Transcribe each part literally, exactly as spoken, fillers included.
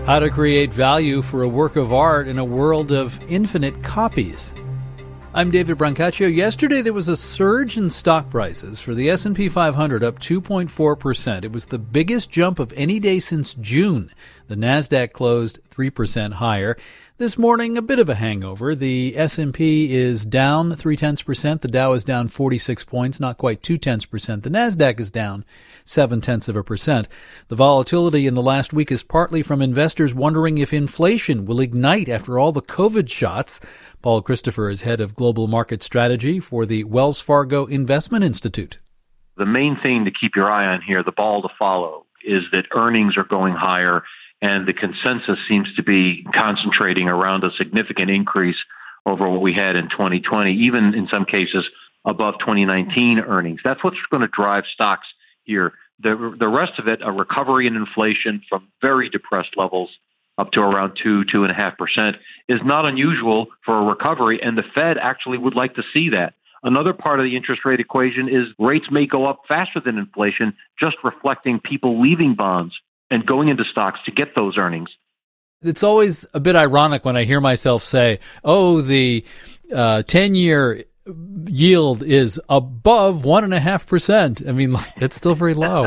How to create value for a work of art in a world of infinite copies. I'm David Brancaccio. Yesterday there was a surge in stock prices for the S and P five hundred, up two point four percent. It was the biggest jump of any day since June. The NASDAQ closed three percent higher. This morning, a bit of a hangover. The S and P is down three-tenths percent. The Dow is down forty-six points, not quite two-tenths percent. The NASDAQ is down seven-tenths of a percent. The volatility in the last week is partly from investors wondering if inflation will ignite after all the COVID shots. Paul Christopher is head of global market strategy for the Wells Fargo Investment Institute. The main thing to keep your eye on here, the ball to follow, is that earnings are going higher, and the consensus seems to be concentrating around a significant increase over what we had in twenty twenty, even in some cases above twenty nineteen earnings. That's what's going to drive stocks here. The, the rest of it, a recovery in inflation from very depressed levels up to around two, two and a half percent, is not unusual for a recovery, and the Fed actually would like to see that. Another part of the interest rate equation is rates may go up faster than inflation, just reflecting people leaving bonds and going into stocks to get those earnings. It's always a bit ironic when I hear myself say, oh, the uh, ten-year yield is above one and a half percent. I mean, like, that's still very low.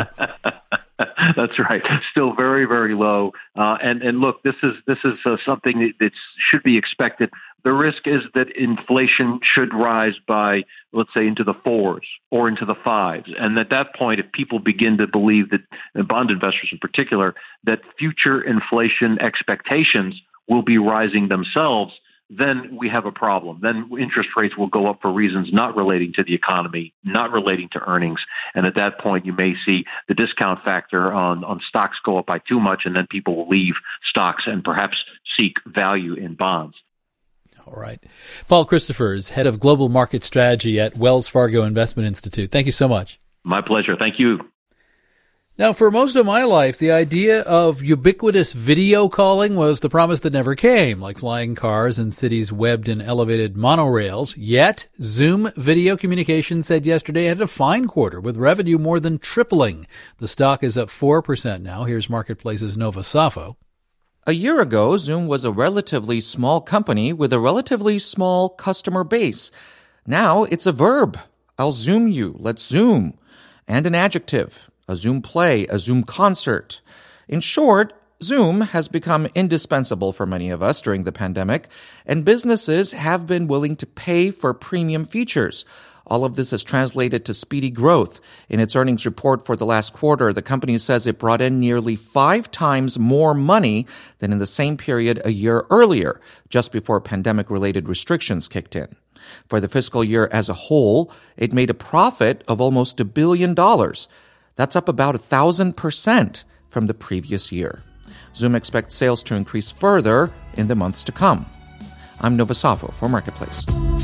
That's right. Still very, very low. Uh, and, and look, this is this is uh, something that, that should be expected. The risk is that inflation should rise by, let's say, into the fours or into the fives. And at that point, if people begin to believe that, and bond investors in particular, that future inflation expectations will be rising themselves, then we have a problem. Then interest rates will go up for reasons not relating to the economy, not relating to earnings. And at that point, you may see the discount factor on, on stocks go up by too much, and then people will leave stocks and perhaps seek value in bonds. All right. Paul Christopher is head of global market strategy at Wells Fargo Investment Institute. Thank you so much. My pleasure. Thank you. Now, for most of my life, the idea of ubiquitous video calling was the promise that never came, like flying cars and cities webbed in elevated monorails. Yet, Zoom Video Communications said yesterday it had a fine quarter, with revenue more than tripling. The stock is up four percent now. Here's Marketplace's Nova Safo. A year ago, Zoom was a relatively small company with a relatively small customer base. Now it's a verb. I'll Zoom you. Let's Zoom. And an adjective. A Zoom play, a Zoom concert. In short, Zoom has become indispensable for many of us during the pandemic, and businesses have been willing to pay for premium features. All of this has translated to speedy growth. In its earnings report for the last quarter, the company says it brought in nearly five times more money than in the same period a year earlier, just before pandemic-related restrictions kicked in. For the fiscal year as a whole, it made a profit of almost a billion dollars. That's up about a thousand percent from the previous year. Zoom expects sales to increase further in the months to come. I'm Nova Safo for Marketplace.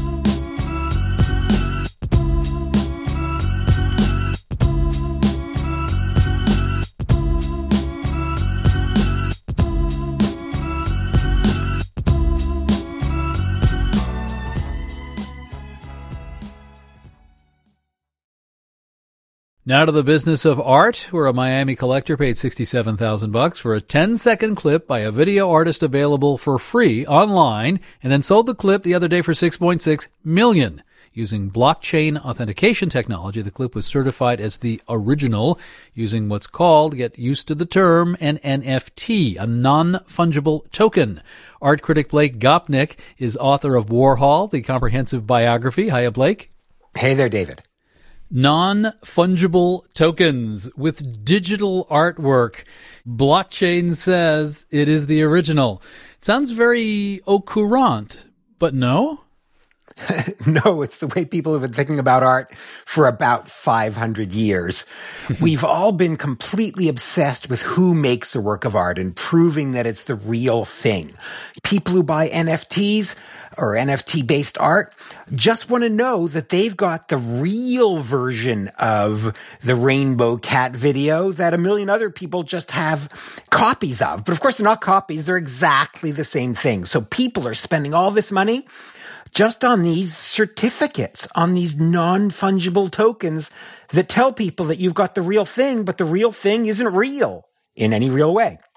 Now to the business of art, where a Miami collector paid sixty-seven thousand bucks for a ten-second clip by a video artist available for free online, and then sold the clip the other day for six point six million dollars. Using blockchain authentication technology, the clip was certified as the original, using what's called, get used to the term, an N F T, a non-fungible token. Art critic Blake Gopnik is author of Warhol, the comprehensive biography. Hiya, Blake. Hey there, David. Non-fungible tokens with digital artwork. Blockchain says it is the original. It sounds very au courant, but no? No, it's the way people have been thinking about art for about five hundred years. We've all been completely obsessed with who makes a work of art and proving that it's the real thing. People who buy N F Ts or N F T-based art just want to know that they've got the real version of the Rainbow Cat video that a million other people just have copies of. But of course, they're not copies. They're exactly the same thing. So people are spending all this money just on these certificates, on these non-fungible tokens that tell people that you've got the real thing, but the real thing isn't real in any real way.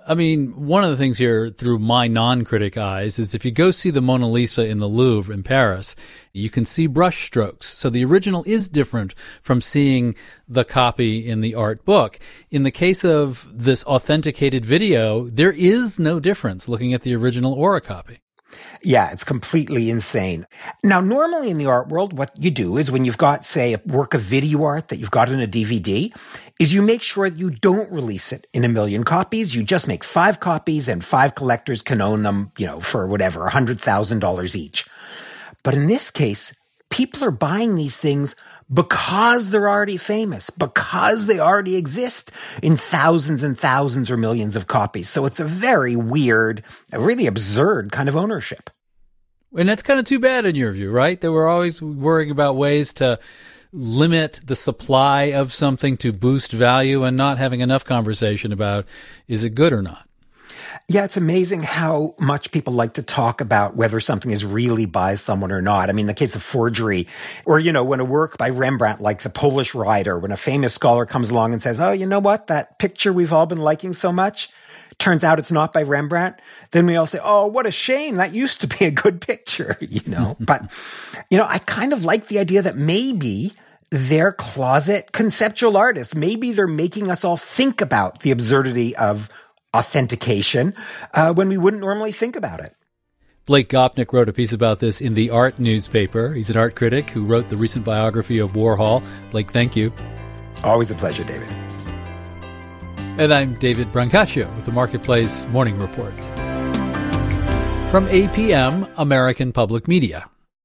I mean, one of the things here through my non-critic eyes is if you go see the Mona Lisa in the Louvre in Paris, you can see brush strokes. So the original is different from seeing the copy in the art book. In the case of this authenticated video, there is no difference looking at the original or a copy. Yeah, it's completely insane. Now, normally in the art world, what you do is when you've got, say, a work of video art that you've got in a D V D, is you make sure that you don't release it in a million copies. You just make five copies and five collectors can own them, you know, for whatever, one hundred thousand dollars each. But in this case, people are buying these things because they're already famous, because they already exist in thousands and thousands or millions of copies. So it's a very weird, a really absurd kind of ownership. And that's kind of too bad in your view, right? That we're always worrying about ways to limit the supply of something to boost value and not having enough conversation about is it good or not. Yeah, it's amazing how much people like to talk about whether something is really by someone or not. I mean, the case of forgery, or, you know, when a work by Rembrandt, like The Polish Rider, when a famous scholar comes along and says, oh, you know what, that picture we've all been liking so much, turns out it's not by Rembrandt, then we all say, oh, what a shame, that used to be a good picture, you know. But, you know, I kind of like the idea that maybe they're closet conceptual artists. Maybe they're making us all think about the absurdity of authentication uh, when we wouldn't normally think about it. Blake Gopnik wrote a piece about this in the Art newspaper. He's an art critic who wrote the recent biography of Warhol. Blake, thank you. Always a pleasure, David. And I'm David Brancaccio with the Marketplace Morning Report. From A P M, American Public Media.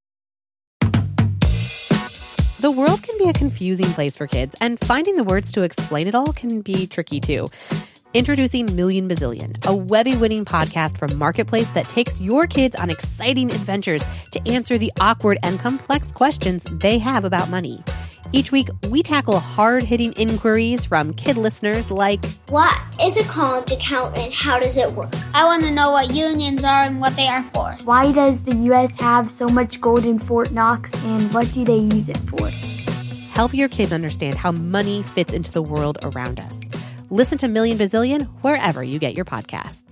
The world can be a confusing place for kids, and finding the words to explain it all can be tricky too. Introducing Million Bazillion, a Webby-winning podcast from Marketplace that takes your kids on exciting adventures to answer the awkward and complex questions they have about money. Each week, we tackle hard-hitting inquiries from kid listeners like, what is a college account and how does it work? I want to know what unions are and what they are for. Why does the U S have so much gold in Fort Knox and what do they use it for? Help your kids understand how money fits into the world around us. Listen to Million Bazillion wherever you get your podcasts.